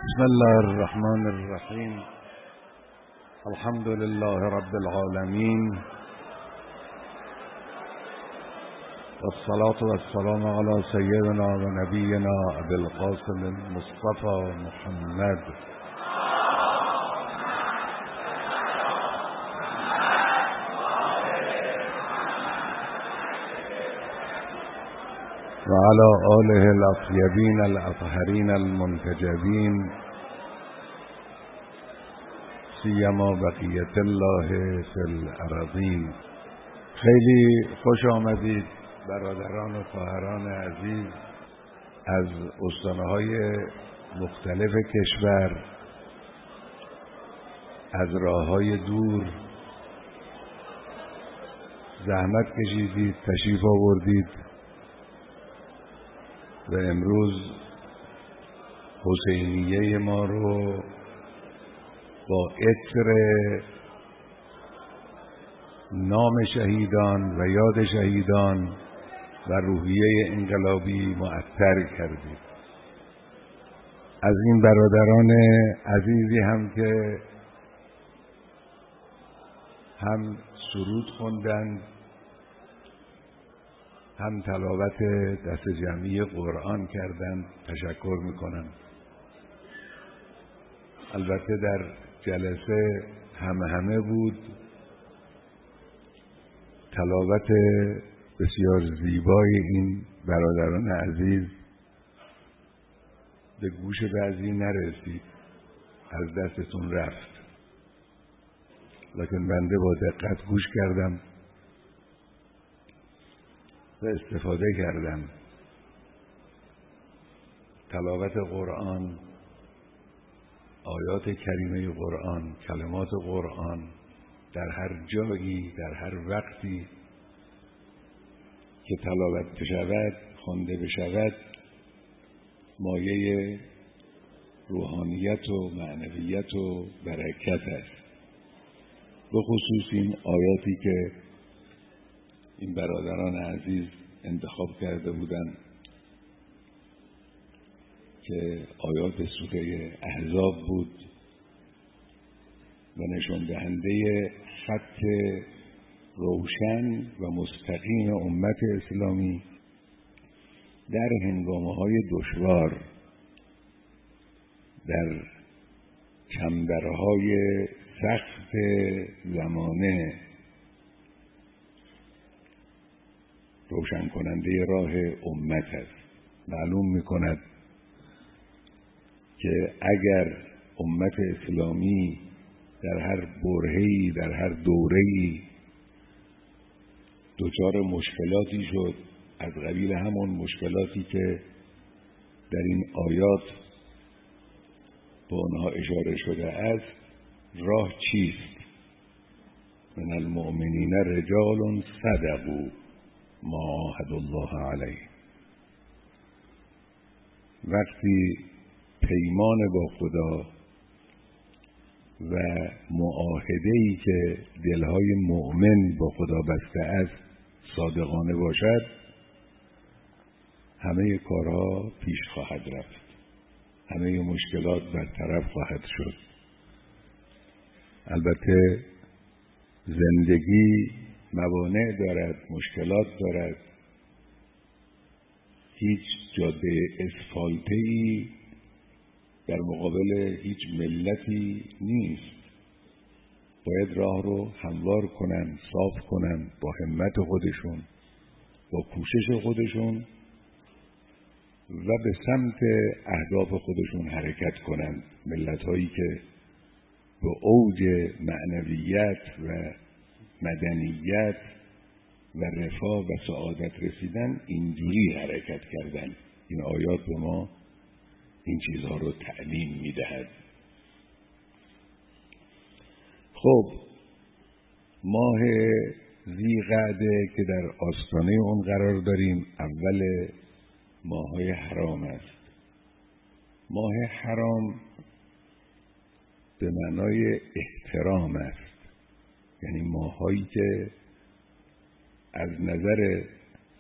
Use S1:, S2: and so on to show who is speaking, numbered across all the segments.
S1: بسم الله الرحمن الرحیم. الحمد لله رب العالمین والصلاة والسلام على سيدنا و نبینا ابی القاسم المصطفى محمد و علی آله الاطیبین الاطهرین المنتجبین سیما بقیت الله فی الارضین. خیلی خوش آمدید برادران و خواهران عزیز از استانه‌های مختلف کشور، از راه‌های دور زحمت کشیدید، تشریف آوردید و امروز حسینیه ما رو با عطر نام شهیدان و یاد شهیدان و روحیه انقلابی معطر کردید. از این برادران عزیزی هم که هم سرود خوندند، هم تلاوت دست جمعی قرآن کردند تشکر میکنم. البته در جلسه همه بود. تلاوت بسیار زیبای این برادران عزیز به گوش بعضی نرسید، از دستتون رفت، لکن بنده با دقت گوش کردم و استفاده کردم. تلاوت قرآن، آیات کریمه قرآن، کلمات قرآن در هر جایی، در هر وقتی که تلاوت بشود، خوانده بشود، مایه روحانیت و معنویت و برکت است. به خصوص این آیاتی که این برادران عزیز انتخاب کرده بودند که آیات سوره احزاب بود و نشان دهنده خط روشن و مستقیم امت اسلامی در هنگامه‌های دشوار، در چنبرهای سخت زمانه، روشن کننده راه امت است. معلوم می‌کند که اگر امت اسلامی در هر برهه‌ای، در هر دوره‌ای دچار مشکلاتی شد، از قبیل همون مشکلاتی که در این آیات به آنها اشاره شده است، راه چیست؟ من المؤمنین رجال صدقوا ما عاهدوا الله علیه. وقتی پیمان با خدا و معاهده‌ای که دلهای مؤمن با خدا بسته است صادقانه باشد، همه کارها پیش خواهد رفت، همه مشکلات برطرف خواهد شد. البته زندگی موانع دارد، مشکلات دارد. هیچ جاده اسفالته‌ای در مقابل هیچ ملتی نیست. باید راه رو هموار کنن، صاف کنن، با همت خودشون، با کوشش خودشون و به سمت اهداف خودشون حرکت کنن. ملت‌هایی که به اوج معنویت و مدنیت و رفاه و سعادت رسیدن اینجوری حرکت کردن. این آیات به ما این چیزها رو تعلیم میدهد. خب، ماه ذی‌قعده که در آستانه اون قرار داریم، اول ماه‌های حرام است. ماه حرام به معنای احترام است، یعنی ماهایی که از نظر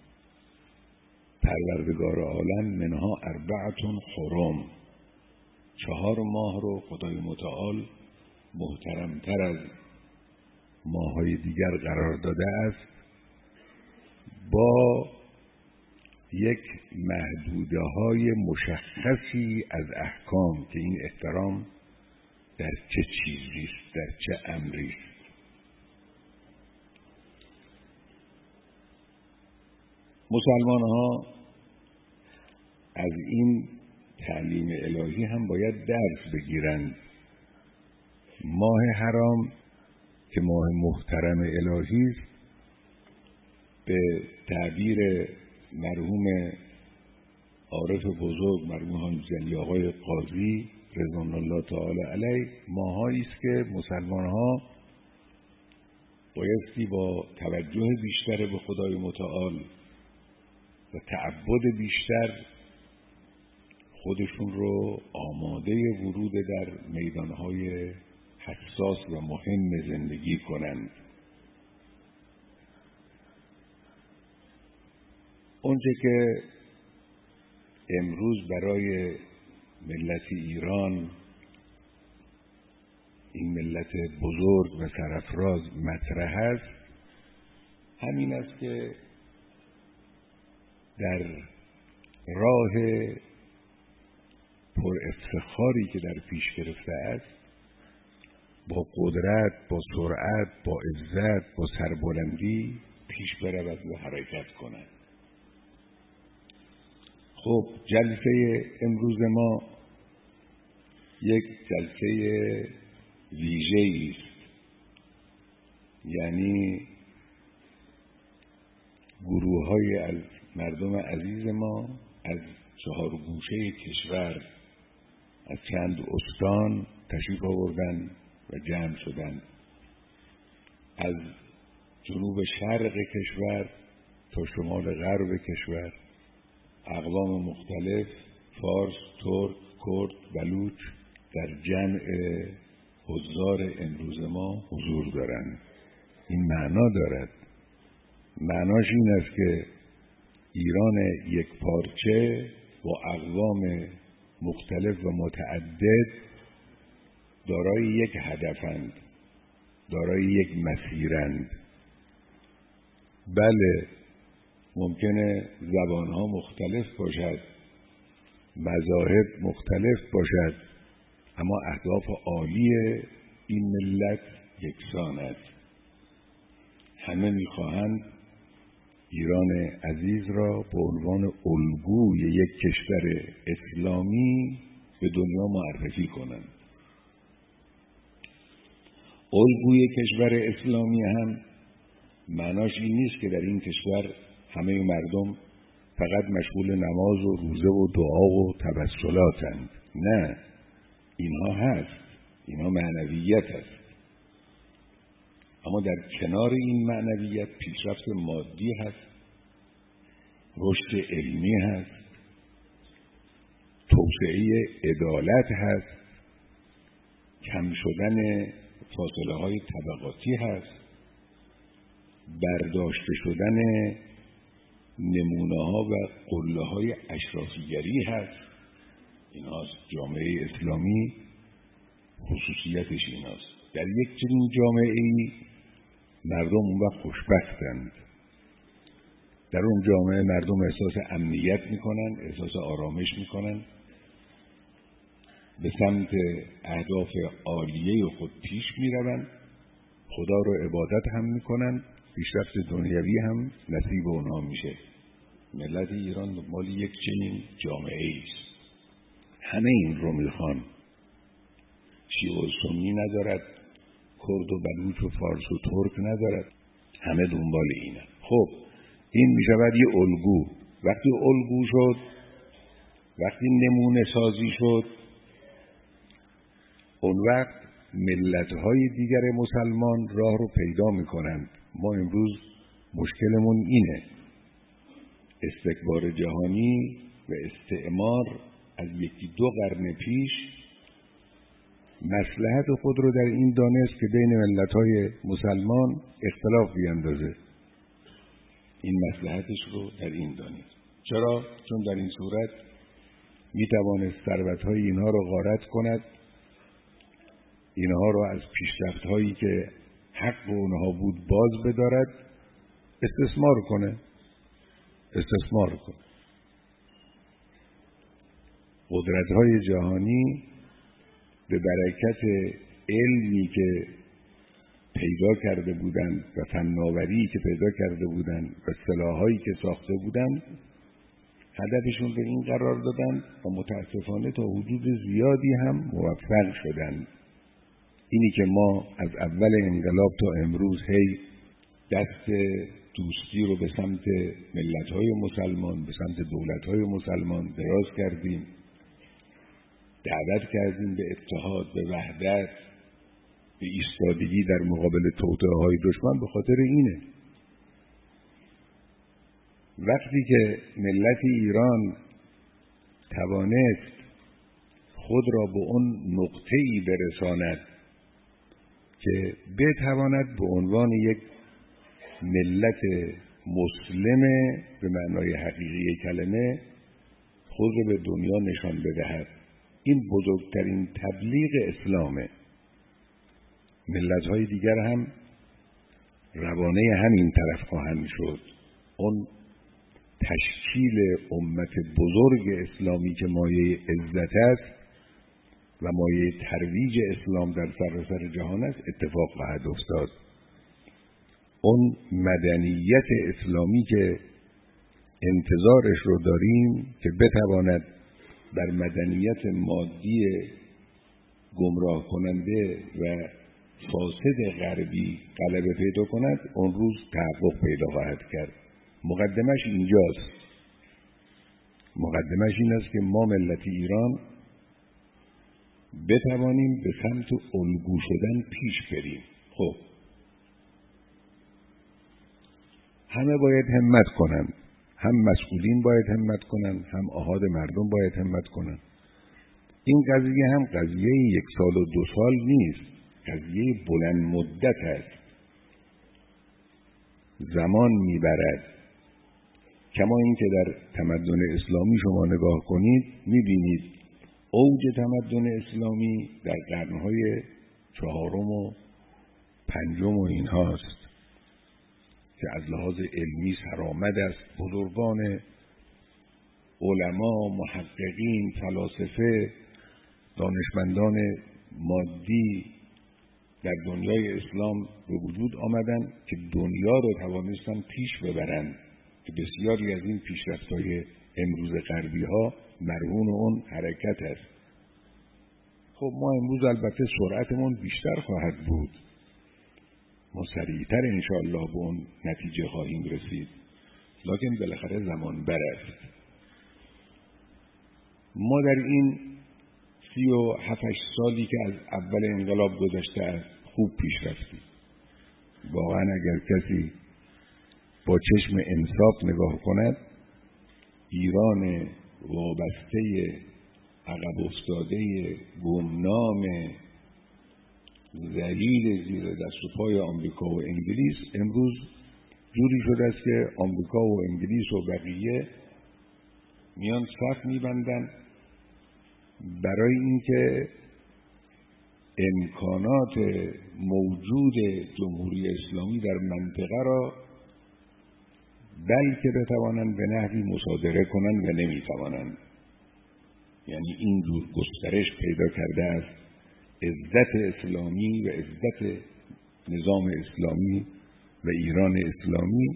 S1: پروردگار عالم منها اربعة حرم، 4 ماه رو خدای متعال محترمتر از ماه‌های دیگر قرار داده است، با یک محدوده‌های مشخصی از احکام که این احترام در چه چیزی است، در چه امری است. مسلمان‌ها از این تعلیم الهی هم باید درس بگیرند. ماه حرام که ماه محترم الهی است، به تعبیر مرحوم عارف بزرگ مرحوم حاج علی آقای قاضی رضوان الله تعالی علیه، ماهایی است که مسلمان‌ها بایستی با توجه بیشتر به خدای متعال و تعبد بیشتر خودشون رو آماده ورود در میدانهای حساس و مهم زندگی کنند. اونچه که امروز برای ملت ایران، این ملت بزرگ و سرافراز مطرح است، همین است که در راه پر افتخاری که در پیش گرفته است، با قدرت، با سرعت، با عزت، با سربلندی پیش برود و حرکت کند. خب جلسه امروز ما یک جلسه ویژه‌ای است، یعنی گروه‌های از مردم عزیز ما از 4 گوشه کشور، از چند استان تشریف آوردند و جمع شدند، از جنوب شرق کشور تا شمال غرب کشور، اقوام مختلف، فارس، ترک، کرد، بلوچ در جمع حضار امروز ما حضور دارند. این معنا دارد. معناش این است که ایران یک پارچه با اقوام مختلف و متعدد دارای یک هدفند، دارای یک مسیرند. بله، ممکنه زبانها مختلف باشد، مذاهب مختلف باشد، اما اهداف عالی این ملت یکسان است. همه میخواهند ایران عزیز را به عنوان الگوی یک کشور اسلامی به دنیا معرفی کنند. الگوی کشور اسلامی هم معناش این نیست که در این کشور همه مردم فقط مشغول نماز و روزه و دعا و توسلاتند. نه، اینها هست، اینها معنویت است، اما در کنار این معنویت پیشرفت مادی هست، رشد علمی هست، توسعه عدالت هست، کم شدن فاصله های طبقاتی هست، برداشته شدن نمونه ها و قله های اشرافیگری هست. ایناست جامعه اسلامی، خصوصیتش ایناست. در یک چنین جامعه ای مردم اون وقت خوشبختند. در اون جامعه مردم احساس امنیت میکنن، احساس آرامش میکنن، به سمت اهداف عالیه خود پیش میروند، خدا رو عبادت هم میکنن، پیشرفت دنیوی هم نصیب اونها میشه. ملت ایران دنبال یک چنین جامعه است. همه این رو میخوان. شیعه و سنی ندارد، کرد و بلوچ و فارس و ترک ندارد، همه دنبال اینه. خب این میشود یه الگو. وقتی الگو شد، وقتی نمونه سازی شد، اون وقت ملت‌های دیگر مسلمان راه رو پیدا میکنند. ما امروز مشکلمون اینه، استکبار جهانی و استعمار از 1-2 قرن پیش مصلحت خود رو در این دانست که بین ملت‌های مسلمان اختلاف بیندازه. این مصلحتش رو در این دانست. چرا؟ چون در این صورت میتوانست ثروت‌های اینها را غارت کند، اینها را از پیشرفت‌هایی که حق اونها بود باز بدارد، استثمار کنه. قدرت‌های جهانی به برکت علمی که پیدا کرده بودند و فناوری که پیدا کرده بودند و سلاح‌هایی که ساخته بودند هدفشون به این قرار دادند و متاسفانه تا حدود زیادی هم موفق شدند. اینی که ما از اول انقلاب تا امروز هی دست دوستی رو به سمت ملت‌های مسلمان، به سمت دولت‌های مسلمان دراز کردیم، دعوت کردیم به اتحاد، به وحدت، به ایستادگی در مقابل توطئه‌های دشمن، به خاطر اینه. وقتی که ملت ایران توانست خود را به اون نقطه‌ای برساند که بتواند به عنوان یک ملت مسلم به معنای حقیقی کلمه خود را به دنیا نشان بدهد، این بزرگترین تبلیغ اسلامه. ملت‌های دیگر هم روانه همین طرف خواهند شد. اون تشکیل امت بزرگ اسلامی که مایه عزت است و مایه ترویج اسلام در سراسر جهان است اتفاق خواهد افتاد. اون مدنیت اسلامی که انتظارش رو داریم که بتواند بر مدنیت مادی گمراه کننده و فاسد غربی غلبه پیدا کند، اون روز تحقق پیدا خواهد کرد. مقدمش اینجاست. مقدمش این است که ما ملت ایران بتوانیم به سمت الگو شدن پیش بریم. خب همه باید همت کنن، هم مسئولین باید همت کنن، هم آحاد مردم باید همت کنن. این قضیه هم قضیه 1 سال و 2 سال نیست، قضیه بلند مدت است، زمان میبرد. کما این که در تمدن اسلامی شما نگاه کنید میبینید اوج تمدن اسلامی در قرنهای 4 و 5 و اینهاست که از لحاظ علمی سرآمد است. بزرگان علما، محققین، فلاسفه، دانشمندان مادی در دنیای اسلام به وجود آمدن که دنیا رو توانستن پیش ببرند که بسیاری از این پیشرفت‌های امروز غربی ها مرهون اون حرکت است. خب ما امروز البته سرعتمون بیشتر خواهد بود، ما سریعتر انشاءالله به اون نتیجه خواهیم رسید، لکن بالاخره زمان بر است. ما در این 37 سالی که از اول انقلاب گذشته است خوب پیش رفتیم. واقعا اگر کسی با چشم انصاف نگاه کند، ایران وابسته، عقب افتاده، گمنام، ذلیل زیر دست و پای آمریکا و انگلیس امروز جوری شده است که آمریکا و انگلیس و بقیه میان صف میبندن برای اینکه امکانات موجود جمهوری اسلامی در منطقه را بلکه بتوانند به نحوی مصادره کنند و نمیتوانند. یعنی اینجور گسترش پیدا کرده است عزت اسلامی و عزت نظام اسلامی و ایران اسلامی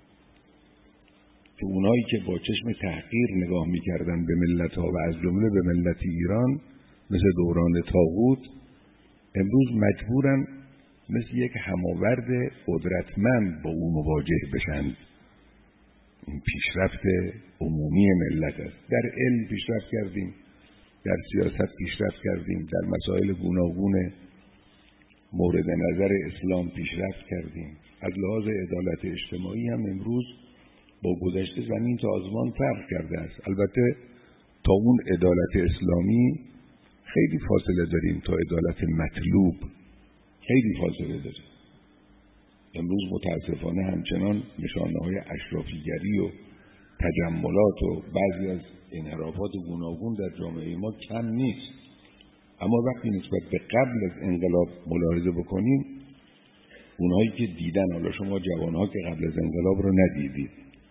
S1: که اونایی که با چشم تحقیر نگاه میکردن به ملت‌ها و از جمله به ملت ایران مثل دوران طاغوت امروز مجبورن مثل یک هماورد قدرتمند با او مواجه بشن. این پیشرفت عمومی ملت است. در علم پیشرفت کردیم، در سیاست پیشرفت کردیم، در مسائل گوناگون مورد نظر اسلام پیشرفت کردیم. از لحاظ عدالت اجتماعی هم امروز با گذشته زمین تا آسمان فرق کرده است. البته تا اون عدالت اسلامی خیلی فاصله داریم، تا عدالت مطلوب خیلی فاصله داریم. امروز متاسفانه همچنان نشانه‌های اشرافیگری و تجملات و بعضی از انحرافات گوناگون در جامعه ما کم نیست. اما وقتی نسبت به قبل از انقلاب ملاحظه بکنیم، اونهایی که دیدن، حالا شما جوانها که قبل از انقلاب رو ندیدید،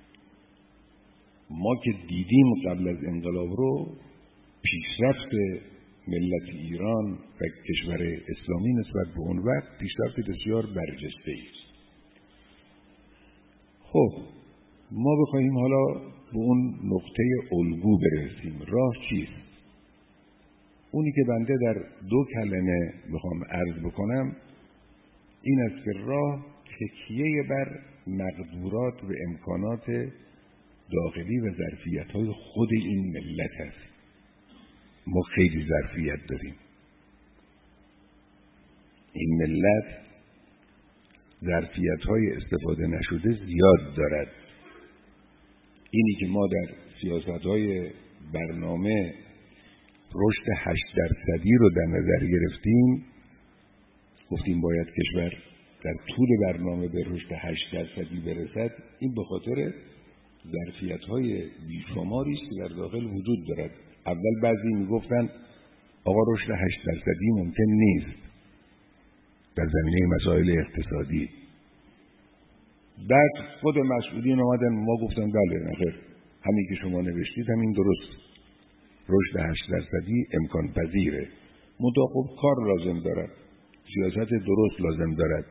S1: ما که دیدیم قبل از انقلاب رو، پیشرفت ملت ایران و کشور اسلامی نسبت به اون وقت پیشرفت بسیار برجسته است. خب ما بخوایم حالا به اون نقطه الگو برسیم، راه چیست؟ اونی که بنده در 2 کلمه بخوام عرض بکنم این است که راه تکیه بر مقدورات و امکانات داخلی و ظرفیت‌های خود این ملت است. ما خیلی ظرفیت داریم. این ملت ظرفیت‌های استفاده نشده زیاد دارد. اینی که ما در سیاست‌های برنامه رشد 8% رو در نظر گرفتیم، گفتیم باید کشور در طول برنامه به رشد 8% برسد، این به خاطر ظرفیت‌های بیشماری است که در داخل وجود دارد. اول بعضی میگفتن آقا رشد 8% ممکن نیست در زمینه مسائل اقتصادی. بعد خود مسئولین اومدن ما گفتن بله نخیر، همین که شما نوشتید همین درست، رشد 8% امکان پذیره، منتها خب کار لازم دارد، سیاست درست لازم دارد،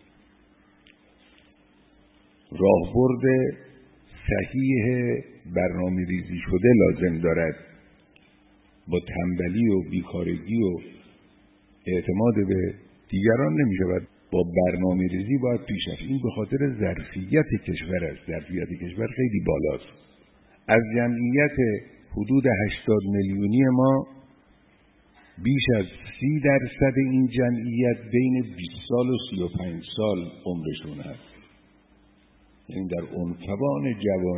S1: راهبرد صحیح برنامه ریزی شده لازم دارد. با تنبلی و بیکارگی و اعتماد به دیگران نمی شود، با برنامه ریزی باید پیش رفت. این به خاطر ظرفیت کشور است. ظرفیت کشور خیلی بالاست. از جمعیت حدود 80 میلیونی ما بیش از 30% این جمعیت بین 20 سال و 35 سال عمرشون هست. یعنی در عنفوان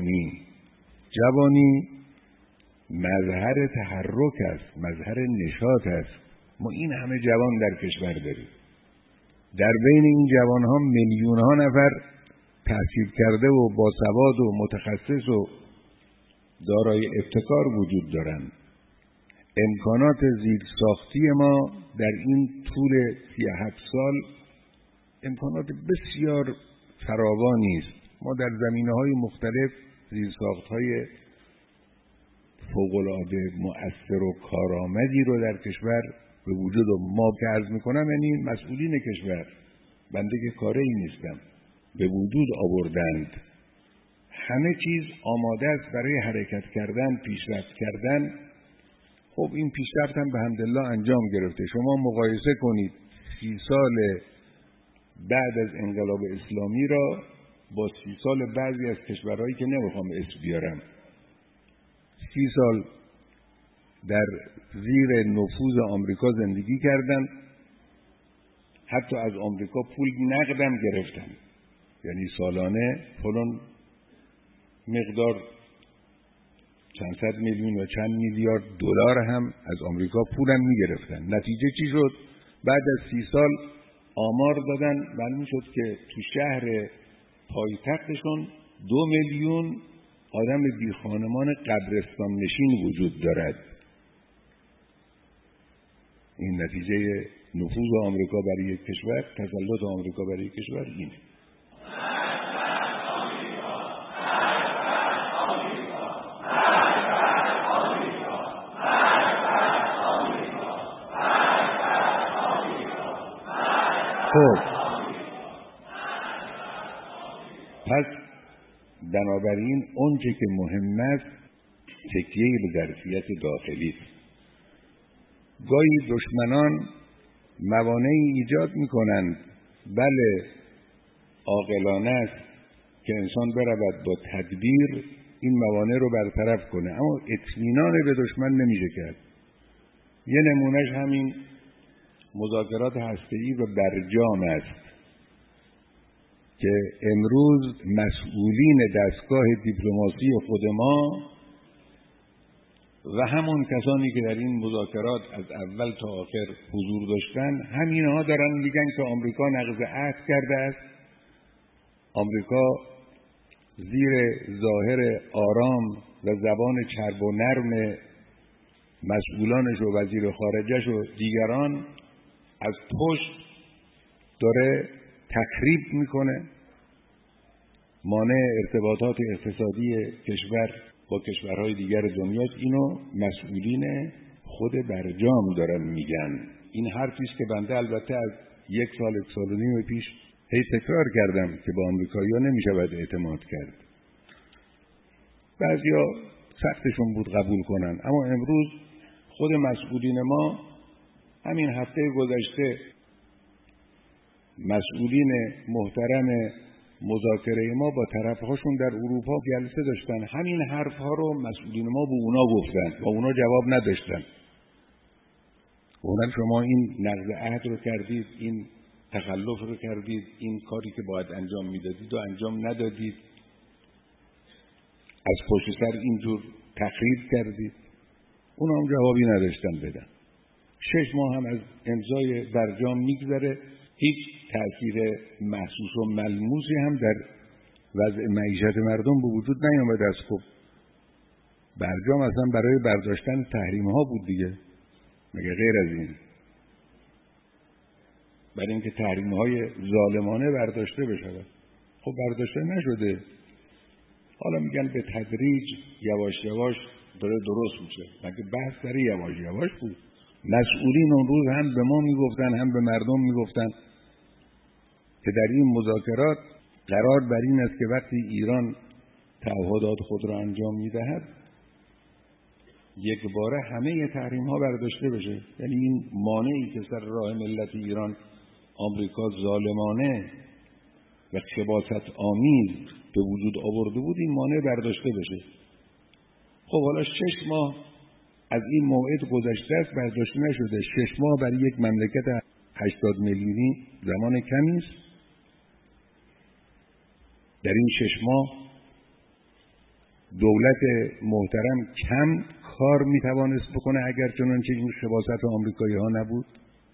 S1: جوانی مظهر تحرک است، مظهر نشاط است. ما این همه جوان در کشور داریم. در بین این جوان ها میلیون ها نفر تحصیل کرده و باسواد و متخصص و دارای ابتکار وجود دارند. امکانات زیرساختی ما در این طول 37 سال امکانات بسیار فراوانی است. ما در زمینه‌های مختلف زیرساخت‌های فوق‌العاده مؤثر و کارآمدی رو در کشور به وجود ما که عرض می‌کنم، یعنی مسئولین کشور، بنده که کاری نیستم، به وجود آوردند. همه چیز آماده است برای حرکت کردن، پیشرفت کردن. خب این پیشرفت هم به حمدالله انجام گرفته. شما مقایسه کنید 30 سال بعد از انقلاب اسلامی را با 30 سال بعضی از کشورهایی که نمیخوام اسم بیارم. 30 سال در زیر نفوذ آمریکا زندگی کردن، حتی از آمریکا پول نقدم گرفتن، یعنی سالانه فلان مقدار چند صد میلیون و چند میلیارد دلار هم از آمریکا پولم میگرفتن. نتیجه چی شد؟ بعد از 30 سال آمار دادن، معلوم شد که تو شهر پایتختشون 2 میلیون آدم بی خانمان قبرستان نشین وجود دارد. این نتیجه نفوذ آمریکا برای یک کشور، تسلط آمریکا برای یک کشور اینه. خب پس بنابراین اون چه که مهم است تکیه به ظرفیت داخلی است. گاهی دشمنان موانعی ایجاد میکنند، بله عاقلانه است که انسان برود با تدبیر این موانع رو برطرف کنه، اما اطمینان به دشمن نمیشه کرد. یه نمونهش همین مذاکرات هسته‌ای و برجام است که امروز مسئولین دستگاه دیپلماسی خود ما و همون کسانی که در این مذاکرات از اول تا آخر حضور داشتن، همینها دارن میگن که آمریکا نقض عهد کرده است، آمریکا زیر ظاهر آرام و زبان چرب و نرم مسئولانش و وزیر خارجش و دیگران از پشت داره تخریب میکنه، مانع ارتباطات اقتصادی کشور با کشورهای دیگر دنیا. اینو مسئولین خود برجام دارن میگن. این حرفی است که بنده البته از 1 سال 1.5 سال پیش هی تکرار کردم که با آمریکایی‌ها نمیشود اعتماد کرد. بعضیا سختشون بود قبول کنن، اما امروز خود مسئولین ما، همین هفته گذشته مسئولین محترم مذاکره ما با طرفهاشون در اروپا جلسه داشتن. همین حرفها رو مسئولین ما به اونا گفتن و اونا جواب نداشتن. گفتن شما این نقض عهد رو کردید، این تخلف رو کردید، این کاری که باید انجام میدادید و انجام ندادید، از پشت سر اینجور تخریب کردید. اونا هم جوابی نداشتن بدن. 6 ماه هم از امضای برجام میگذره، هیچ تأثیر محسوس و ملموسی هم در وضع معیشت مردم به وجود نیامده است. خب برجام اصلا برای برداشتن تحریم ها بود دیگه، مگه غیر از این؟ برای اینکه تحریم های ظالمانه برداشته بشود. خب برداشته نشده. حالا میگن به تدریج یواش یواش داره درست میشه. مگه بحث سر یواش یواش بود؟ مسئولین اون روز هم به ما میگفتن هم به مردم میگفتن که در این مذاکرات قرار بر این است که وقتی ایران تعهدات خود را انجام میدهد یک باره همه تحریم ها برداشته بشه. یعنی این مانعی که سر راه ملت ایران آمریکا ظالمانه و خباثت آمیز به وجود آورده بود، این مانع برداشته بشه. خب حالا 6 ماه از این موعد گذشته است، برداشته نشده. 6 ماه برای یک مملکت 80 میلیونی زمان کمی است. در این 6 ماه دولت محترم کم کار میتوانست بکنه اگر چنانچه این خباثت آمریکایی ها نبود.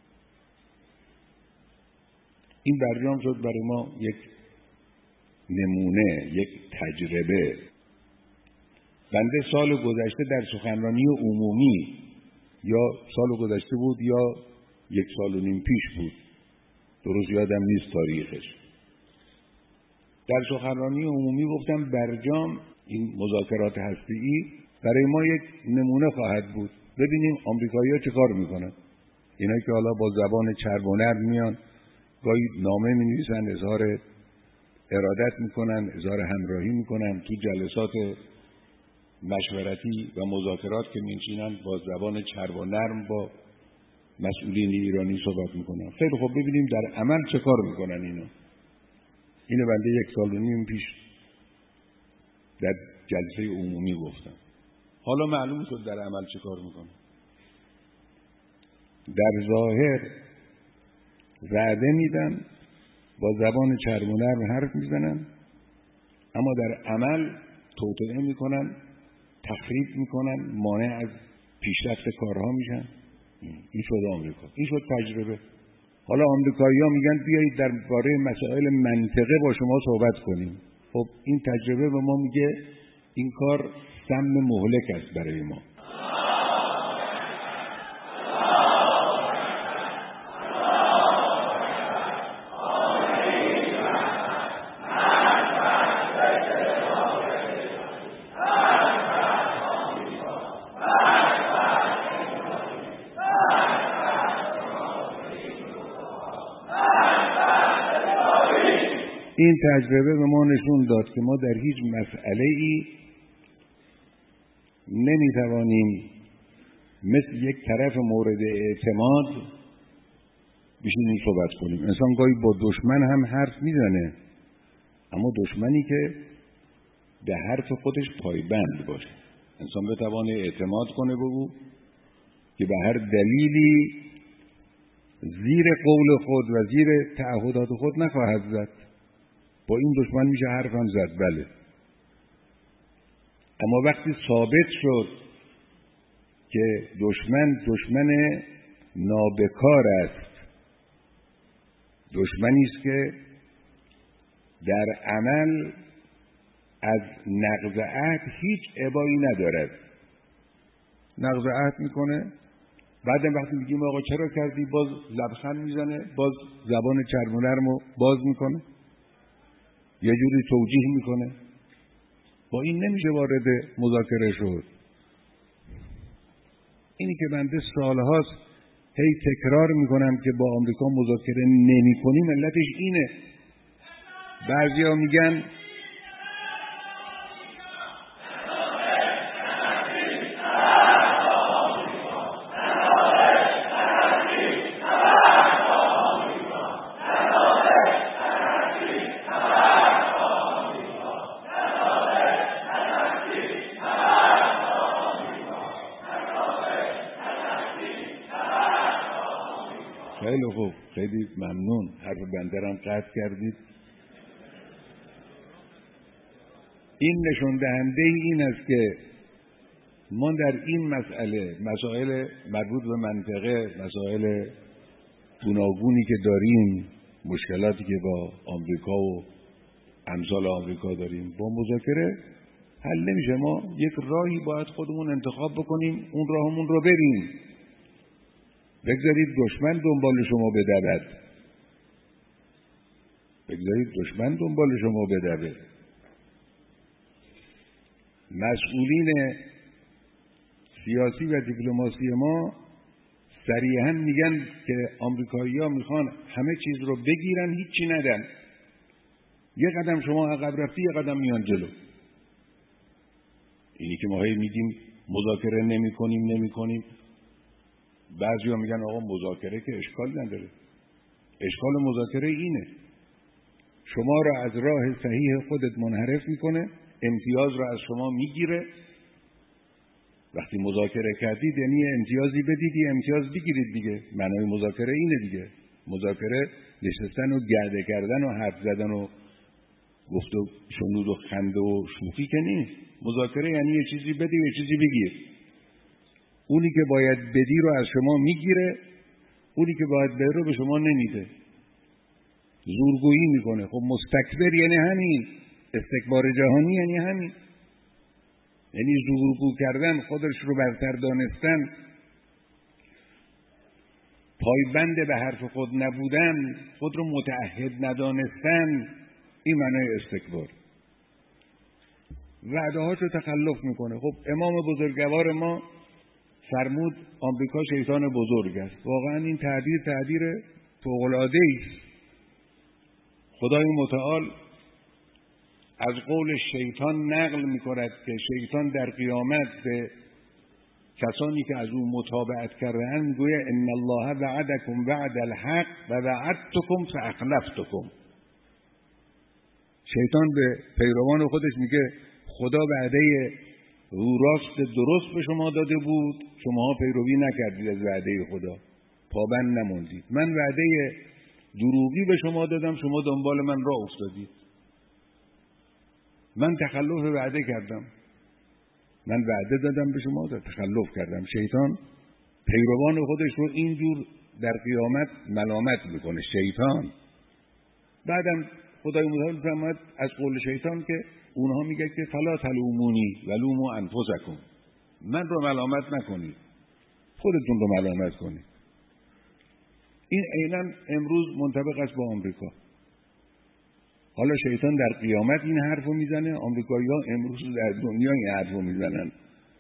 S1: این برجام شد برای ما یک نمونه، یک تجربه. بنده سال گذشته در سخنرانی عمومی، یا سال گذشته بود یا 1.5 سال پیش بود، درست یادم نیست تاریخش، در سخنرانی عمومی گفتم برجام، این مذاکرات هسته‌ای، برای ما یک نمونه خواهد بود. ببینیم آمریکایی‌ها چه کار میکنن. اینا که حالا با زبان چرب و نرم میان، گاهی نامه می‌نویسن، اظهار ارادت میکنن، اظهار همراهی میکنن، تو جلسات مشورتی و مذاکرات که میشینن با زبان چرب و نرم با مسئولین ایرانی صحبت میکنن. خیلی خب ببینیم در عمل چه کار میکنن اینا. اینو بنده 1.5 سال پیش در جلسه عمومی گفتم. حالا معلوم شد در عمل چه کار میکنن. در ظاهر وعده میدن، با زبان چرب و نرم حرف میزنن، اما در عمل توطئه میکنن، تخریب میکنن، مانع از پیشرفت کارها میشن. این شد آمریکا، این شد تجربه. حالا آمریکایی‌ها میگن بیایید درباره مسائل منطقه با شما صحبت کنیم. خب این تجربه به ما میگه این کار سم مهلک است برای ما. این تجربه به ما نشون داد که ما در هیچ مسئله‌ای نمیتوانیم مثل یک طرف مورد اعتماد بشینیم صحبت کنیم. انسان گاهی با دشمن هم حرف میزنه، اما دشمنی که به حرف خودش پایبند باشه، انسان بتوانه اعتماد کنه به او که به هر دلیلی زیر قول خود و زیر تعهدات خود نخواهد زد. با این دشمن میشه حرف هم زد، بله. اما وقتی ثابت شد که دشمن نابکار است، دشمنی است که در عمل از نقض عهد هیچ ابایی ندارد. نقض عهد میکنه، بعدم وقتی میگیم آقا چرا کردی، باز لبخند میزنه، باز زبان چرب و نرمو باز میکنه، یه جوری توجیه میکنه. با این نمیشه وارد مذاکره شد. اینی که بنده سالهاست هی تکرار میکنم که با آمریکا مذاکره نمی کنیم، علتش اینه. بعضیا میگن خیلی خوب، خیلی ممنون، حرف بنده را قطع کردید. این نشون دهنده این است که ما در این مسائل مربوط به منطقه، مسائل گوناگونی که داریم، مشکلاتی که با آمریکا و امثال آمریکا داریم، با مذاکره حل نمیشه. ما یک راهی باید خودمون انتخاب بکنیم، اون راهمون رو بریم. بگذارید دشمن دنبال شما بدود، بگذارید دشمن دنبال شما بدود. مسئولین سیاسی و دیپلماسی ما صریحا میگن که آمریکایی‌ها میخوان همه چیز رو بگیرن، هیچی ندن. یه قدم شما عقب رفتی، یه قدم میان جلو. اینی که ما هی میگیم مذاکره نمی‌کنیم. بعضی‌ها میگن آقا مذاکره که اشکال نداره. اشکال مذاکره اینه: شما را از راه صحیح خودت منحرف میکنه، امتیاز را از شما میگیره. وقتی مذاکره کردید یعنی امتیازی بدید، امتیاز بگیرید دیگه. معنای مذاکره اینه دیگه. مذاکره نشستن و گرده کردن و حرف زدن و گفت و شنود و خنده و شوخی که نیست. مذاکره یعنی یه چیزی بدی و یه چیزی بگیر. اونی که باید بدی رو از شما میگیره، اونی که باید بده رو به شما نمیده، زورگویی میکنه. خب مستکبر یعنی همین، استکبار جهانی یعنی همین، یعنی زورگو کردن، خودش رو برتر دانستن، پایبند به حرف خود نبودن، خود رو متعهد ندانستن. این معنای استکبار. وعده هاشو تخلف میکنه. خب امام بزرگوار ما فرمود آمریکا شیطان بزرگ است. واقعا این تعبیر فوق‌العاده‌ای است. خدای متعال از قول شیطان نقل می‌کند که شیطان در قیامت به کسانی که از او متابعت کردند میگوید ان الله وعدکم وعد الحق و وعدتکم فاخلفتکم. شیطان به پیروان خودش میگه خدا وعده راست درست به شما داده بود، شما پیروی نکردید از وعده خدا، پابند نموندید. من وعده دروغی به شما دادم، شما دنبال من راه افتادید. من تخلف وعده کردم، من وعده دادم به شما، تخلف کردم. شیطان پیروان خودش رو اینجور در قیامت ملامت میکنه. شیطان بعدم خدای متعال فرمود از قول شیطان که اونها میگه که فلا تلومونی ولوموا انفسکم، من رو ملامت نکنید، خودتون رو ملامت کنید. این عیناً امروز منطبق است با آمریکا. حالا شیطان در قیامت این حرفو میزنه، آمریکایی‌ها امروز در دنیا این حرفو میزنن.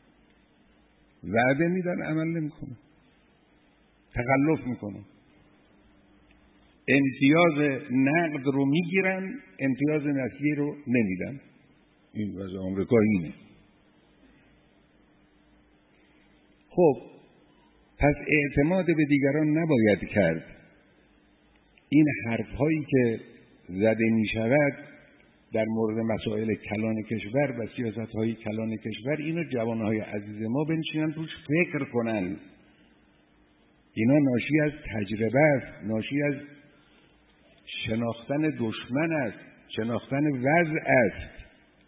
S1: وعده میدن، عمل نمیکنه، تخلف میکنه. امتیاز نقد رو میگیرن، امتیاز نسیه رو نمیدن. این وضع آمریکا اینه. خب پس اعتماد به دیگران نباید کرد. این حرف‌هایی که زده می شود در مورد مسائل کلان کشور و سیاست‌های کلان کشور، اینو جوانهای عزیز ما بنشینن توش فکر کنن. اینا ناشی از تجربه است، ناشی از شناختن دشمن است، شناختن وضع است.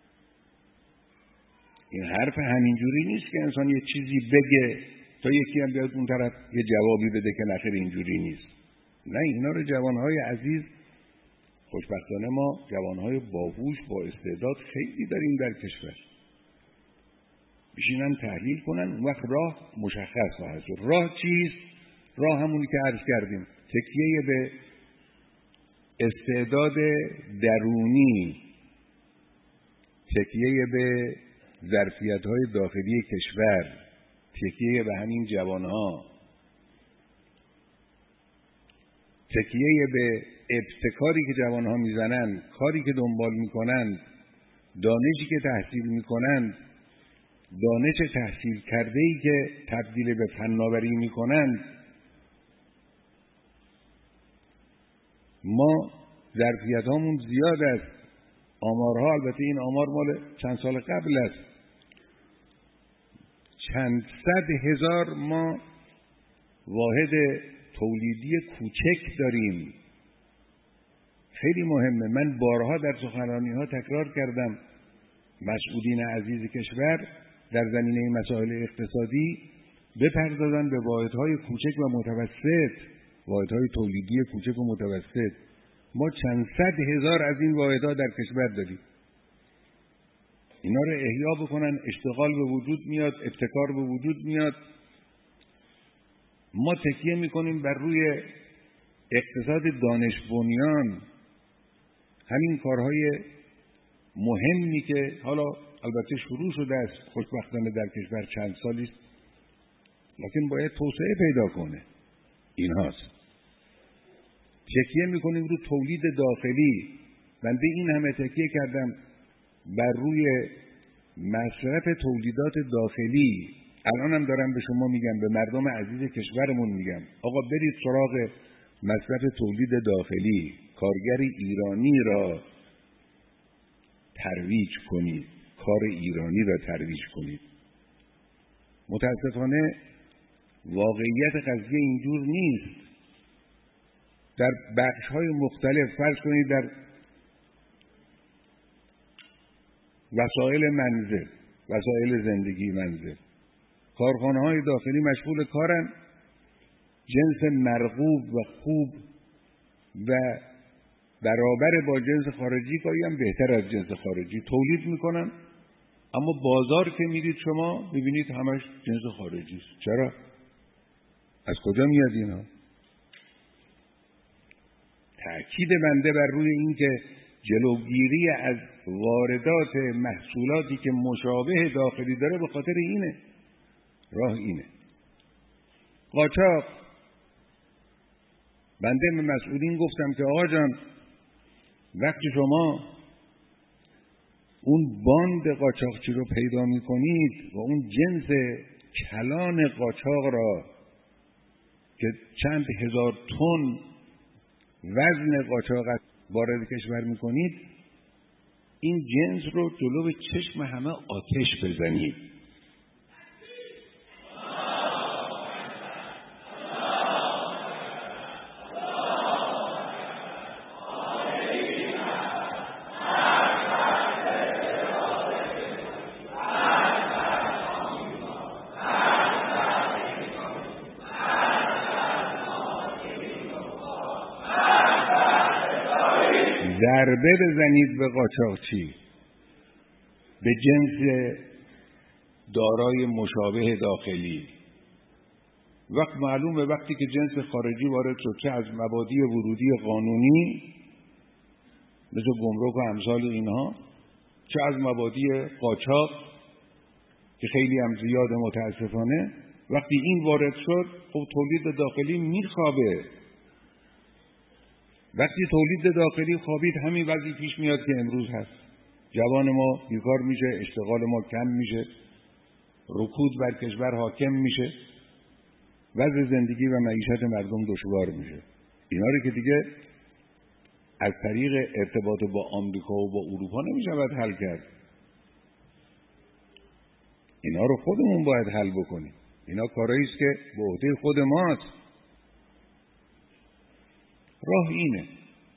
S1: این حرف همینجوری نیست که انسان یه چیزی بگه تا یکی هم بیاد اون طرف یه جوابی بده که نخیر اینجوری نیست. نه، اینا رو جوانهای عزیز خوشبختانه ما جوانهای باهوش با استعداد خیلی داریم در کشور. بشینن تحلیل کنن، اون وقت راه مشخص خواهد شد. راه چیست؟ راه همونی که عرض کردیم، تکیه به استعداد درونی، تکیه به ظرفیت‌های داخلی کشور، تکیه به همین جوانها، تکیه به ابتکاری که جوانها میزنن، کاری که دنبال میکنن، دانشی که تحصیل میکنن، دانش تحصیل کرده‌ای که تبدیل به فناوری میکنن. ما ظرفیت‌هامون زیاد است. آمارها، البته این آمار مال چند سال قبل است، چند صد هزار ما واحد تولیدی کوچک داریم. خیلی مهمه. من بارها در سخنرانی‌ها تکرار کردم مسئولین عزیز کشور در زمینه مسائل اقتصادی بپردازن به واحدهای کوچک و متوسط، واحدهای تولیدی کوچک و متوسط. ما چند صد هزار از این واحدها در کشور داریم. اینا رو احیا بکنن، اشتغال به وجود میاد، ابتکار به وجود میاد. ما تکیه میکنیم بر روی اقتصاد دانش بنیان، همین کارهای مهمی که حالا البته شروع شده است خوشبختانه در کشور چند سالی است، لکن باید توسعه پیدا کنه. اینهاست. تکیه میکنیم رو تولید داخلی. بنده این همه تکیه کردم بر روی مصرف تولیدات داخلی. الانم دارم به شما میگم، به مردم عزیز کشورمون میگم، آقا برید سراغ مصرف تولید داخلی، کارگر ایرانی را ترویج کنید، کار ایرانی را ترویج کنید. متاسفانه واقعیت قضیه اینجور نیست. در بخش‌های مختلف، فرض کنید در وسایل منزل، وسایل زندگی منزل، کارخانه‌های داخلی مشغول کارن، جنس مرغوب و خوب و برابر با جنس خارجی، گاهی هم بهتر از جنس خارجی تولید میکنن، اما بازار که میرید شما ببینید همش جنس خارجی است. چرا؟ از کجا میاد اینا؟ تأکید بنده بر روی این که جلوگیری از واردات محصولاتی که مشابه داخلی داره به خاطر اینه. راه اینه. قاچاق. بنده به مسئولین گفتم که آقا جان، وقتی شما اون باند قاچاقچی رو پیدا میکنید و اون جنس کلان قاچاق را که چند هزار تن وزن قاچاق وارد کشور میکنید، این جنس رو جلو چشم همه آتش بزنید. ضربه بزنید به قاچاقچی، به جنس دارای مشابه داخلی. وقت معلومه وقتی که جنس خارجی وارد شد، چه از مبادی ورودی قانونی مثل گمرک و امثال اینها، چه از مبادی قاچاق که خیلی هم زیاده متاسفانه، وقتی این وارد شد خب تولید داخلی میخوابه. وقتی تولید داخلی خوابید، همین وضعی پیش میاد که امروز هست. جوان ما بیکار میشه، اشتغال ما کم میشه، رکود بر کشور حاکم میشه، وضع زندگی و معیشت مردم دشوار میشه. اینا رو که دیگه از طریق ارتباط با آمریکا و با اروپا نمیشود حل کرد. اینا رو خودمون باید حل بکنیم. اینا کارهایی است که به عهده خود ماست. راه اینه.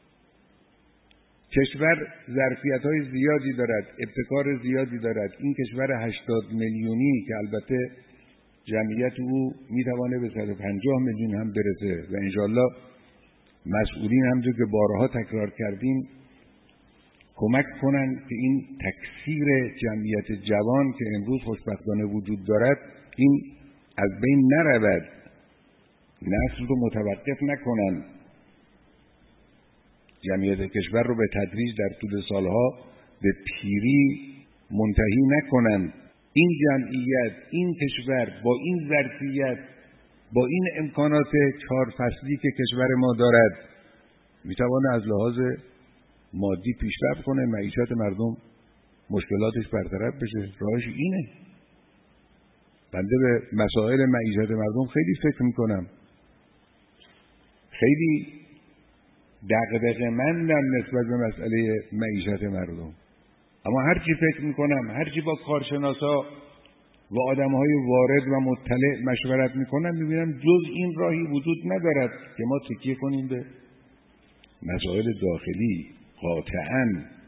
S1: کشور ظرفیت‌های زیادی دارد، ابتکار زیادی دارد. این کشور 80 میلیونی که البته جمعیت او میتوانه به 150 میلیون هم برسه و انشالله مسئولین همونجور که بارها تکرار کردیم کمک کنن که این تکثیر جمعیت جوان که امروز خوشبختانه وجود دارد این از بین نرود، نسل رو متوقف نکنن، جمعیت کشور رو به تدریج در طول سالها به پیری منتهی نکنن. این جمعیت، این کشور با این ظرفیت، با این امکانات 4 فصلی که کشور ما دارد میتواند از لحاظ مادی پیشرفت کنه، معیشت مردم مشکلاتش برطرف بشه. راهش اینه. بنده به مسائل معیشت مردم خیلی فکر میکنم، خیلی دغدغه‌مندم نسبت به مسئله معیشت مردم، اما هرچی فکر میکنم، هرچی با کارشناسا و آدمهای وارد و مطلع مشورت میکنم، میبینم جز این راهی وجود ندارد که ما تکیه کنیم به مسائل داخلی. قاطعاً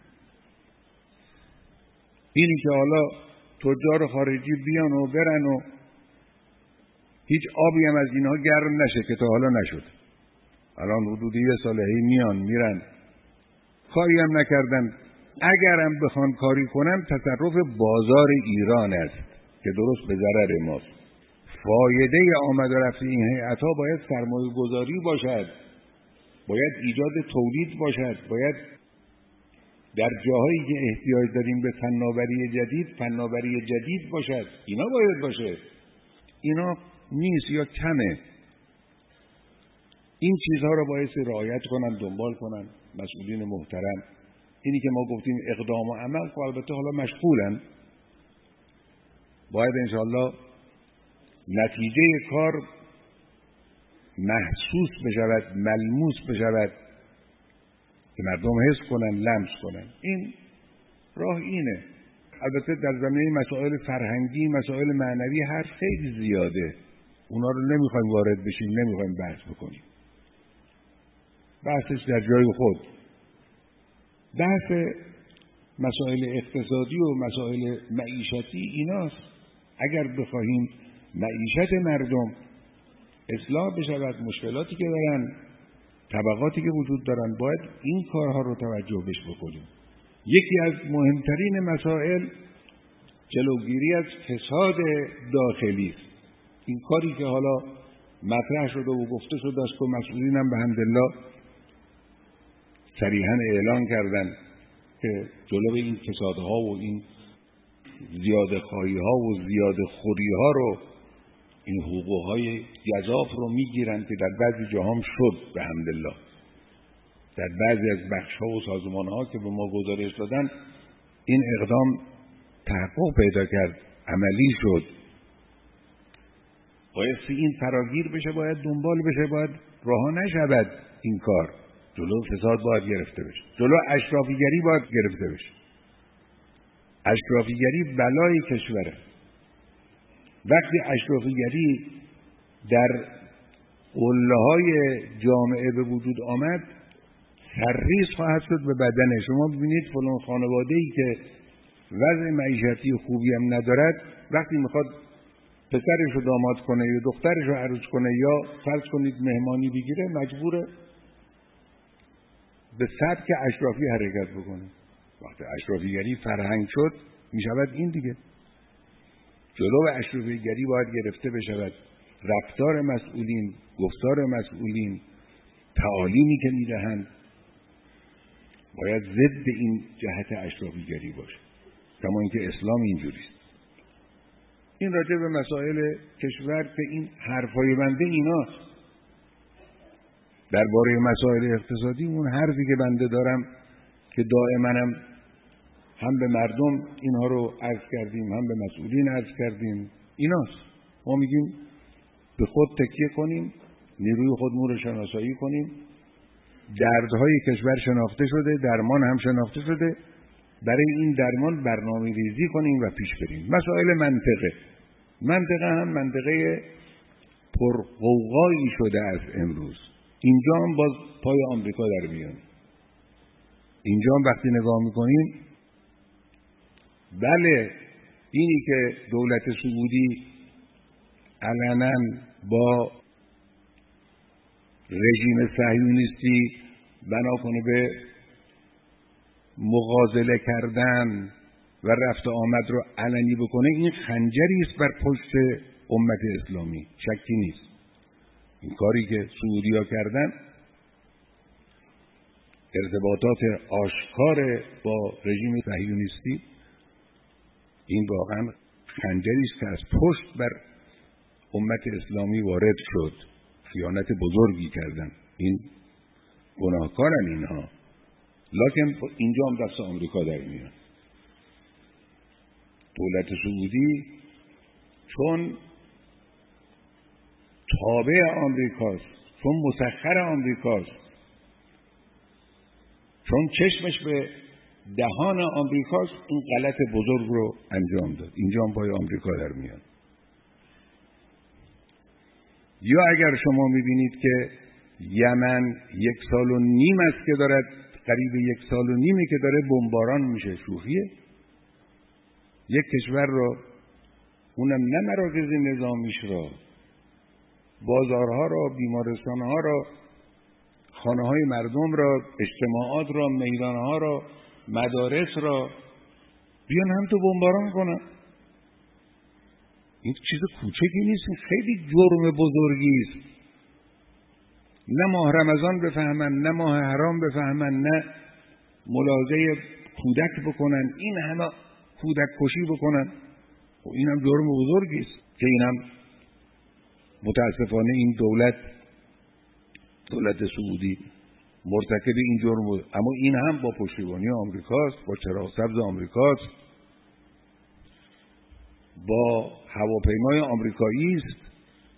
S1: اینی که حالا تجار خارجی بیان و برن و هیچ آبی هم از اینها گرم نشه که تا حالا نشد، الان حدود 1 ساله میان میرن کاری هم نکردن. اگر هم بخوان کاری کنن تصرف بازار ایران است که درست به ضرر ماست. فایده آمد و رفت این هیئت‌ها باید سرمایه گذاری باشد، باید ایجاد تولید باشد، باید در جاهایی که احتیاج داریم به فناوری جدید باشد. اینا باید باشه. اینا نیست یا کمه. این چیزها رو باید رعایت کنن، دنبال کنن مسئولین محترم. اینی که ما گفتیم اقدام و عمل، که البته حالا مشغولن، باید انشاءالله نتیجه کار محسوس بشود، ملموس بشود که مردم حس کنن، لمس کنن. این راه اینه. البته در زمینه مسائل فرهنگی، مسائل معنوی حرف خیلی زیاده، اونا رو نمیخوایم وارد بشیم، نمیخوایم بحث بکنیم، بحثش در جای خود. بحث مسائل اقتصادی و مسائل معیشتی ایناست. اگر بخواهیم معیشت مردم اصلاح بشود، مشکلاتی که دارن، طبقاتی که وجود دارن، باید این کارها رو توجه بهش بکنیم. یکی از مهمترین مسائل جلوگیری از فساد داخلی است. این کاری که حالا مطرح شده و گفته شده است و مسئولین هم به حمدالله صریحاً اعلان کردن که جلو این فسادها و این زیاده خواهی‌ها و زیاده خوری‌ها رو، این حقوق‌های گزاف رو میگیرن که در بعضی جاها هم شد به حمدالله. در بعضی از بخش‌ها و سازمان‌ها که به ما گزارش دادن این اقدام تحقق پیدا کرد، عملی شد. باید این فراگیر بشه، باید دنبال بشه، باید رها نشود این کار. جلو فساد باید گرفته بشه، جلو اشرافیگری باید گرفته بشه. اشرافیگری بلای کشوره. وقتی اشرافیگری در قله‌های جامعه به وجود آمد، سرریز خواهد شد به بدن. شما ببینید فلان خانواده‌ای که وضع معیشتی خوبی هم ندارد، وقتی میخواد پسرش رو داماد کنه یا دخترش رو عروس کنه یا فرض کنید مهمانی بگیره، مجبوره به سبک اشرافی حرکت بکنه. وقتی اشرافیگری فرهنگ شد، میشود این دیگه. جلو اشرافیگری باید گرفته بشود. رفتار مسئولین، گفتار مسئولین، تعالیمی که میدهند باید ضد این جهت اشرافیگری باشه، کما اینکه اسلام اینجوریست. این راجع به مسائل کشور که این حرفای بنده ایناست. درباره مسائل اقتصادی اون حرفی که بنده دارم که دائما هم به مردم اینها رو عرض کردیم، هم به مسئولین عرض کردیم، ایناست. ما میگیم به خود تکیه کنیم، نیروی خودمون رو شناسایی کنیم، دردهای کشور شناخته شده، درمان هم شناخته شده، برای این درمان برنامه ریزی کنیم و پیش بریم. مسائل منطقه هم منطقه پرغوغایی شده از امروز. اینجا هم باز پای آمریکا در میان. اینجا هم وقتی نگاه میکنیم، بله اینی که دولت سعودی علنا با رژیم صهیونیستی بنا کنه به مغازله کردن و رفت آمد رو علنی بکنه، این خنجری است بر پشت امت اسلامی، شکی نیست. این کاری که سعودی‌ها کردن، ارتباطات آشکار با رژیم صهیونیستی، این واقعا خنجری است که از پشت بر امت اسلامی وارد شد. خیانت بزرگی کردن، این گناهکارن اینها، لکن اینجا هم دست آمریکا در میاد. دولت سعودی چون تابع آمریکاست، چون مسخر آمریکاست، چون چشمش به دهان آمریکاست، این غلط بزرگ رو انجام داد. اینجا هم پای آمریکا در میاد. یا اگر شما میبینید که یمن 1.5 سال است که دارد، قریب 1.5 سال که داره بمباران میشه، شوخیه؟ یک کشور رو، اونم نه مراکز نظامیش را، بازارها را، بیمارستانها را، خانه های مردم را، اجتماعات را، میدانها را، مدارس را بیان هم تو بمباران کنن. این چیز کوچکی نیست، خیلی جرم بزرگی است. نه ماه رمضان بفهمن، نه ماه حرام بفهمن، نه ملاحظه کودک بکنن، این همه کودک کشی بکنن. و این هم جرم بزرگی است که این هم متاسفانه این دولت سعودی مرتکب این جرم بود. اما این هم با پشتیبانی آمریکاست، با چراغ سبز آمریکاست، با هواپیمای آمریکایی است،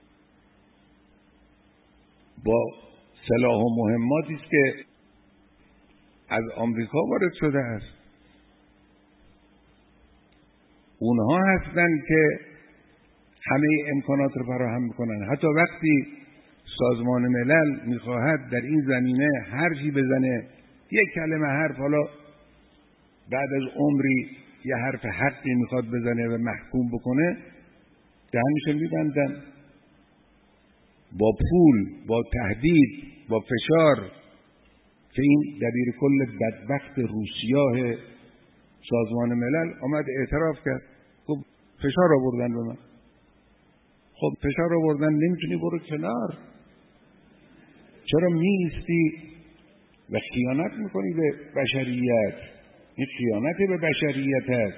S1: با سلاح و مهماتی است که از آمریکا وارد شده است. اونها هستند که همه امکانات رو فراهم میکنن. حتی وقتی سازمان ملل میخواهد در این زمینه حرفی بزنه، یک کلمه حرف، حالا بعد از عمری یه حرف حقی میخواد بزنه و محکوم بکنه، دهنشو میبندن با پول، با تهدید، با فشار، که این دبیر کل بدبخت روسیاه سازمان ملل آمد اعتراف کرد. خب فشار آوردن به من. خب فشار آوردن، نمیتونی برو کنار، چرا میستی و خیانت میکنی به بشریت؟ این خیانت به بشریت است.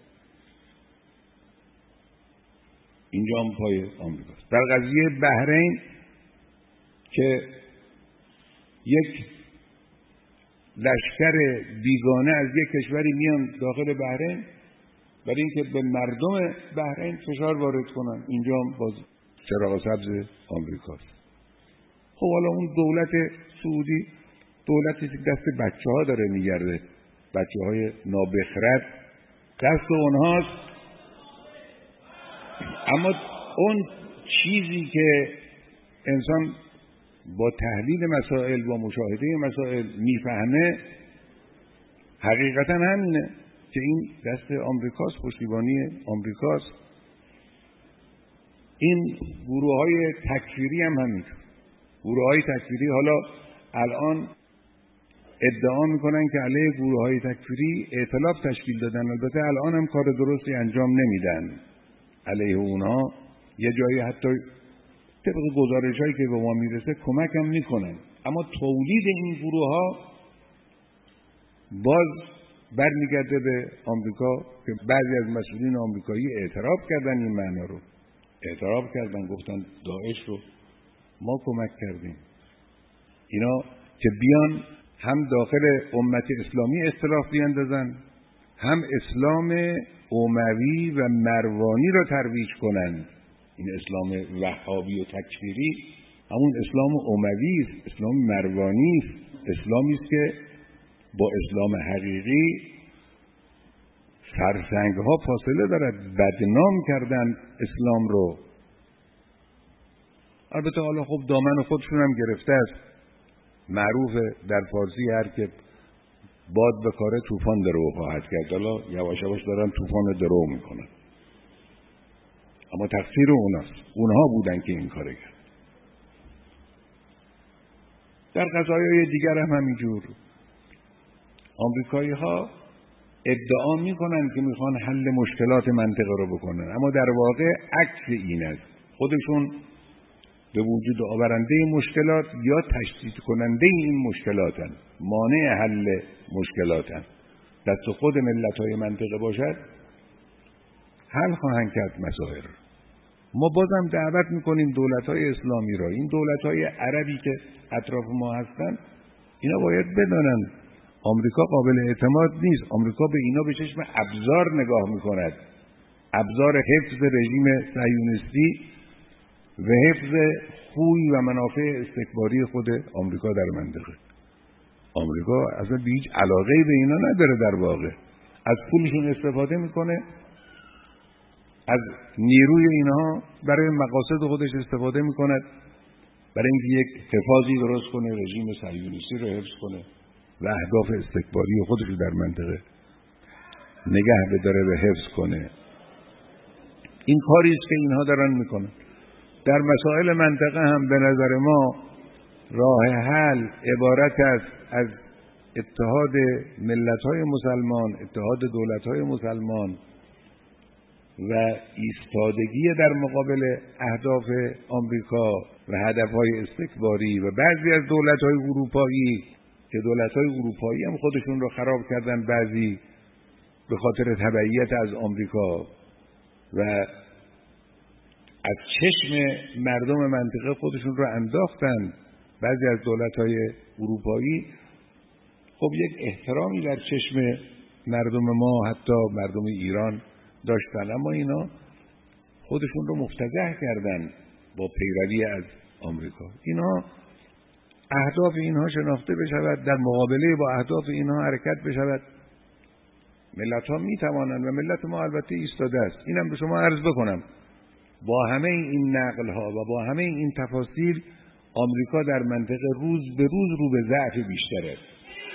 S1: اینجا هم پای آمریکاست. در قضیه بحرین که یک لشکر بیگانه از یک کشوری میان داخل بحرین برای اینکه به مردم بحرین فشار وارد کنن، اینجا هم باز چراغ سبز آمریکاست. خب حالا اون دولت سعودی دولتی که دست بچه ها داره میگرده، بچه های نابخرد دست اونهاست. اما اون چیزی که انسان با تحلیل مسائل، با مشاهده مسائل میفهمه، حقیقتا همینه که این دست آمریکاست، پشتیبانی آمریکاست. این گروه های تکفیری هم همینطور. گروه های تکفیری حالا الان ادعا میکنن که علیه گروه های تکفیری ائتلاف تشکیل دادن، البته الان هم کار درستی انجام نمیدن علیه اونها. یه جایی حتی طبق گزارش هایی که به ما میرسه کمک هم میکنن، اما تولید این گروه ها باز برمیگرده به آمریکا که بعضی از مسئولین آمریکایی اعتراف کردن، این معنا رو اعتراف کردن، گفتن داعش رو ما کمک کردیم. اینا که بیان هم داخل امت اسلامی اختلاف بیاندازن، هم اسلام اموی و مروانی را ترویج کنن. این اسلام وهابی و تکفیری همون اسلام اموی است، اسلام مروانی است، اسلامی است که با اسلام حقیقی فرسنگ ها فاصله دارد. بدنام کردن اسلام رو. البته حالا خب دامن خودشون هم گرفته است. معروفه در فارسی هر که باد بکاره طوفان درو خواهد کرد. حالا یواش یواش دارن طوفان درو میکنن، اما تقصیر اوناست، اونها بودن که این کار کرد. در قضایای دیگر هم همینجور. آمریکایی‌ها ادعا میکنن که میخوان حل مشکلات منطقه رو بکنن، اما در واقع عکس این است. خودشون به وجود آورنده مشکلات یا تشدید کننده این مشکلاتن، مانع حل مشکلاتن. دست خود ملت‌های منطقه باشد حل خواهند کرد مسائل. ما بازم دعوت میکنیم دولت‌های اسلامی را، این دولت‌های عربی که اطراف ما هستن، اینا باید بدانن آمریکا قابل اعتماد نیست. آمریکا به اینا به چشم ابزار نگاه میکند، ابزار حفظ رژیم صهیونیستی و حفظ خوی و منافع استکباری خود آمریکا در منطقه. آمریکا اصلا به هیچ علاقه‌ای به اینا نداره، در واقع از پولشون استفاده میکنه، از نیروی اینها برای مقاصد خودش استفاده میکند، برای اینکه یک حفاظی درست کنه، رژیم صهیونیستی رو حفظ کنه و اهداف استکباری خودش رو در منطقه نگه بداره و حفظ کنه. این کاری است که اینها دارن میکنن. در مسائل منطقه هم به نظر ما راه حل عبارت است از اتحاد ملت‌های مسلمان، اتحاد دولت‌های مسلمان و ایستادگی در مقابل اهداف آمریکا و هدف‌های استکباری و بعضی از دولت‌های اروپایی که دولت‌های اروپایی هم خودشون رو خراب کردن، بعضی به خاطر تبعیت از آمریکا و از چشم مردم منطقه خودشون رو انداختن. بعضی از دولت‌های اروپایی خب یک احترامی در چشم مردم ما، حتی مردم ایران داشتن، اما اینا خودشون رو مفتضح کردن با پیروی از آمریکا. اینا اهداف اینها شناخته بشود، در مقابله با اهداف اینها حرکت بشود. ملت‌ها میتوانند و ملت ما البته ایستاده است. اینم به شما عرض بکنم، با همه این نقل‌ها و با همه این تفاصیل آمریکا در منطقه روز به روز رو به ضعف بیشتر است.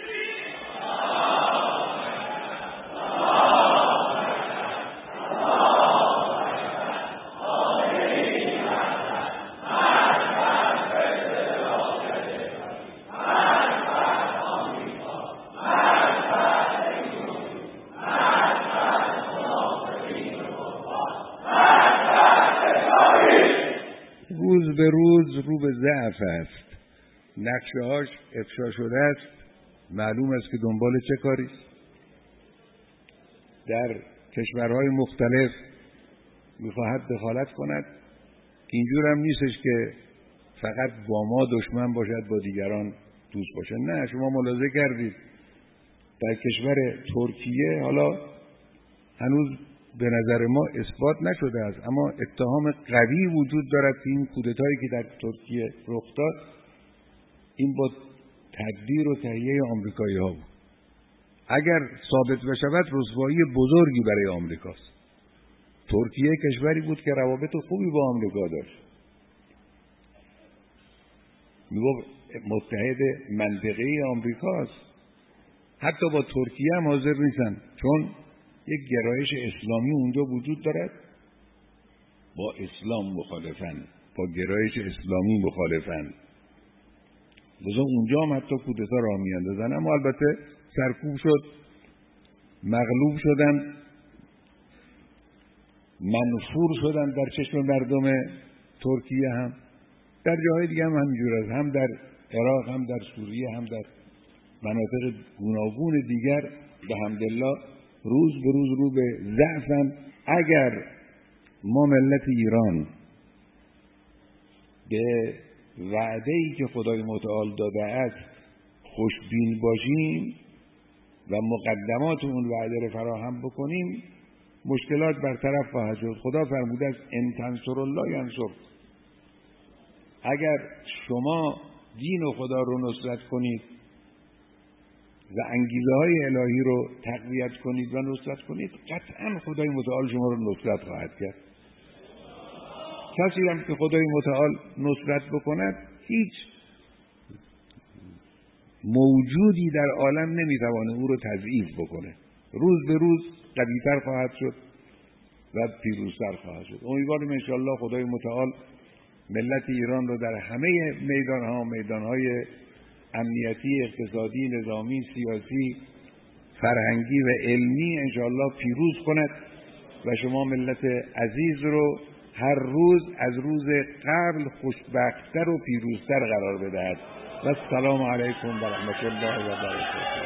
S1: روز به روز رو به ضعف است. نقشه‌هاش افشا شده است، معلوم است که دنبال چه کاری است. در کشورهای مختلف می‌خواهد دخالت کند. اینجور هم نیستش که فقط با ما دشمن باشد، با دیگران دوست باشد. نه، شما ملاحظه کردید در کشور ترکیه، حالا هنوز به نظر ما اثبات نشده است، اما اتهام قوی وجود دارد که این کودتایی که در ترکیه رخ داد این با تدبیر و تهیه آمریکایی‌ها بود. اگر ثابت بشود رسوایی بزرگی برای آمریکاست. ترکیه کشوری بود که روابط خوبی با آمریکا داشت، میگفت متحد منطقه‌ای آمریکاست. حتی با ترکیه هم حاضر نیستن، چون یک گرایش اسلامی اونجا وجود دارد، با اسلام مخالفن، با گرایش اسلامی مخالفن. لذا اونجا هم حتی کودتا راه میاندازن، اما البته سرکوب شد، مغلوب شدن، منفور شدن در چشم مردم ترکیه. هم در جاهای دیگه هم همینجور است، هم در عراق، هم در سوریه، هم در مناطق گوناگون دیگر به حمدالله روز به روز رو به ضعفن. اگر ما ملت ایران به وعده‌ای که خدای متعال داده است خوشبین باشیم و مقدمات اون وعده رو فراهم بکنیم، مشکلات برطرف خواهد شد. خدا فرموده است ان تنصروا الله ینصرکم. اگر شما دین و خدا رو نصرت کنید و انگیزه‌های الهی رو تقویت کنید و نصرت کنید، قطعاً خدای متعال شما رو نصرت خواهد کرد. کسی هم که خدای متعال نصرت بکند، هیچ موجودی در عالم نمیتوانه او رو تضعیف بکنه. روز به روز قوی‌تر خواهد شد و پیروزتر خواهد شد. امیدواریم انشاءالله خدای متعال ملت ایران رو در همه میدانهای امنیتی، اقتصادی، نظامی، سیاسی، فرهنگی و علمی انشاءالله پیروز کند و شما ملت عزیز رو هر روز از روز قبل خوشبخت‌تر و پیروزتر قرار بدهد. و السلام علیکم و رحمت الله و برکاته.